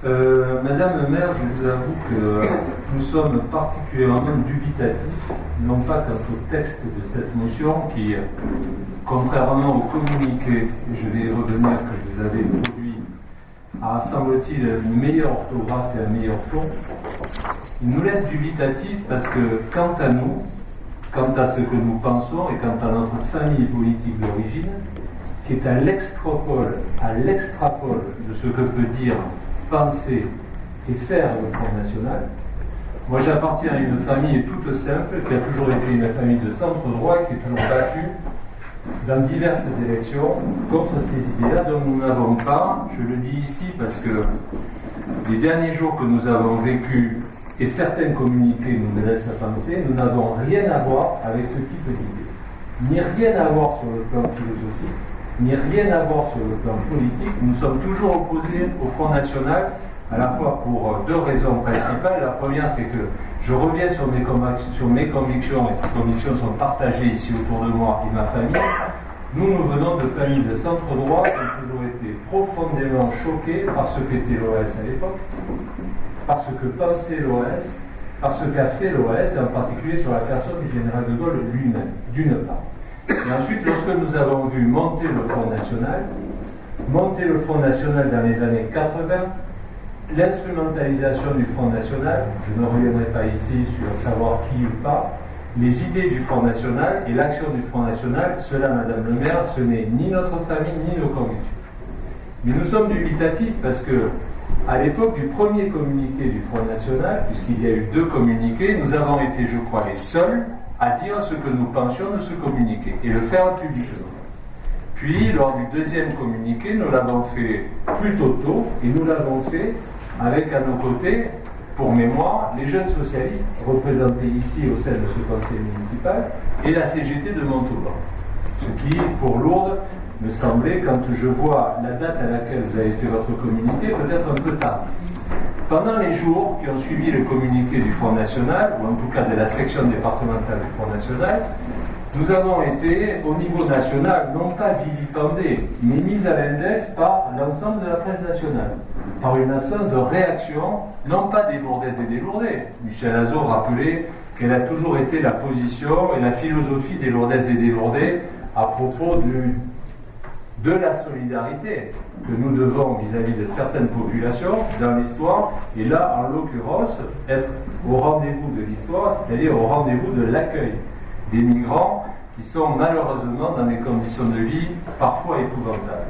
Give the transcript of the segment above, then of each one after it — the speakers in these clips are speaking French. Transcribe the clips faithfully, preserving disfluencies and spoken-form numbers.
Euh, Madame le maire, je vous avoue que nous sommes particulièrement dubitatifs, non pas quant au texte de cette motion qui, contrairement au communiqué, je vais y revenir, que vous avez produit, a, semble-t-il, une meilleure orthographe et un meilleur fond. Il nous laisse dubitatifs parce que, quant à nous, quant à ce que nous pensons et quant à notre famille politique d'origine, qui est à l'extrapole, à l'extrapole de ce que peut dire penser et faire le Front National. Moi, j'appartiens à une famille toute simple, qui a toujours été une famille de centre-droit, qui s'est toujours battue dans diverses élections contre ces idées-là dont nous n'avons pas, je le dis ici parce que les derniers jours que nous avons vécus et certains communiqués nous le laissent à penser, nous n'avons rien à voir avec ce type d'idées. Ni rien à voir sur le plan philosophique, ni rien à voir sur le plan politique. Nous sommes toujours opposés au Front National, à la fois pour deux raisons principales. La première, c'est que je reviens sur mes, sur mes convictions, et ces convictions sont partagées ici autour de moi et ma famille. Nous, nous venons de familles de centre-droit qui ont toujours été profondément choqués par ce qu'était l'O S à l'époque, par ce que pensait l'O S, par ce qu'a fait l'O S, et en particulier sur la personne du général de Gaulle lui-même, d'une part. Et ensuite, lorsque nous avons vu monter le Front National, monter le Front National dans les années quatre-vingts, l'instrumentalisation du Front National, je ne reviendrai pas ici sur savoir qui ou pas, les idées du Front National et l'action du Front National, cela, Madame le maire, ce n'est ni notre famille ni nos convictions. Mais nous sommes dubitatifs parce que, à l'époque du premier communiqué du Front National, puisqu'il y a eu deux communiqués, nous avons été, je crois, les seuls à dire ce que nous pensions de ce communiqué et le faire publiquement. Puis, lors du deuxième communiqué, nous l'avons fait plutôt tôt et nous l'avons fait avec à nos côtés, pour mémoire, les jeunes socialistes représentés ici au sein de ce conseil municipal et la C G T de Montauban. Ce qui, pour Lourdes, me semblait, quand je vois la date à laquelle vous avez fait votre communiqué, peut-être un peu tard. Pendant les jours qui ont suivi le communiqué du Front National, ou en tout cas de la section départementale du Front National, nous avons été, au niveau national, non pas vilipendés, mais mis à l'index par l'ensemble de la presse nationale, par une absence de réaction, non pas des Lourdaises et des Lourdais. Michel Azot rappelait quelle a toujours été la position et la philosophie des Lourdaises et des Lourdais à propos du, de la solidarité que nous devons vis-à-vis de certaines populations dans l'histoire, et là, en l'occurrence, être au rendez-vous de l'histoire, c'est-à-dire au rendez-vous de l'accueil des migrants qui sont malheureusement dans des conditions de vie parfois épouvantables.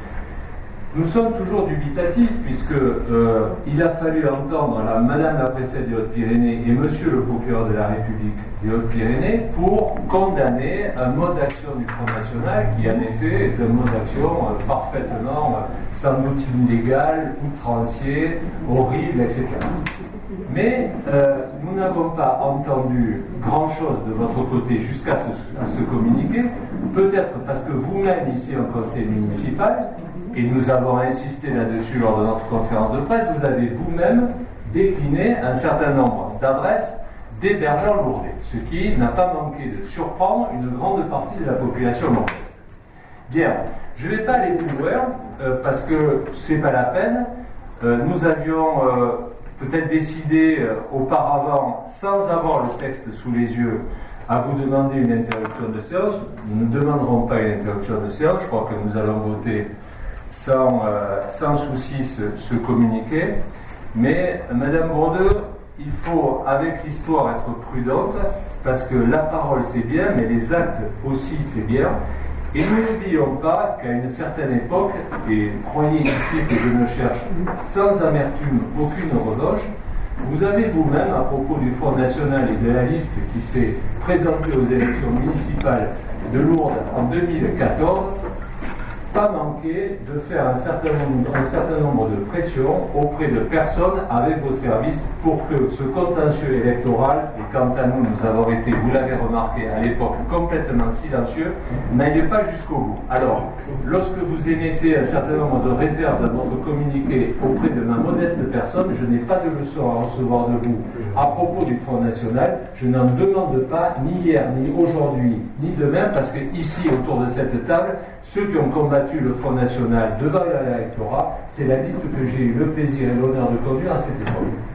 Nous sommes toujours dubitatifs puisque euh, il a fallu entendre la Madame la préfète des Hautes-Pyrénées et Monsieur le procureur de la République des Hautes-Pyrénées pour condamner un mode d'action du Front National qui en effet est un mode d'action euh, parfaitement euh, sans doute illégal, outrancier, horrible, et cetera. Mais euh, nous n'avons pas entendu grand-chose de votre côté jusqu'à ce, ce communiqué, peut-être parce que vous-même ici en conseil municipal, et nous avons insisté là-dessus lors de notre conférence de presse, vous avez vous-même décliné un certain nombre d'adresses d'hébergeurs lourdais, ce qui n'a pas manqué de surprendre une grande partie de la population lourdaise. Bien, je ne vais pas aller plus loin, euh, parce que c'est pas la peine. Euh, nous avions euh, peut-être décidé euh, auparavant, sans avoir le texte sous les yeux, à vous demander une interruption de séance. Nous ne demanderons pas une interruption de séance, je crois que nous allons voter sans, euh, sans souci ce, ce communiqué. Mais, Madame Bourdeux, il faut, avec l'histoire, être prudente, parce que la parole c'est bien, mais les actes aussi c'est bien. Et nous n'oublions pas qu'à une certaine époque, et croyez ici que je ne cherche sans amertume aucune revanche, vous avez vous-même, à propos du Front National et de la liste qui s'est présentée aux élections municipales de Lourdes en deux mille quatorze, pas manqué de faire un certain nombre, un certain nombre de pressions auprès de personnes avec vos services pour que ce contentieux électoral, et quant à nous, nous avons été, vous l'avez remarqué à l'époque, complètement silencieux, n'aille pas jusqu'au bout. Alors, lorsque vous émettez un certain nombre de réserves dans votre communiqué auprès de ma modeste personne, je n'ai pas de leçon à recevoir de vous à propos du Front National, je n'en demande pas ni hier, ni aujourd'hui, ni demain, parce que ici, autour de cette table, ceux qui ont combattu le Front National devant l'électorat, c'est la liste que j'ai eu le plaisir et l'honneur de conduire à cette époque.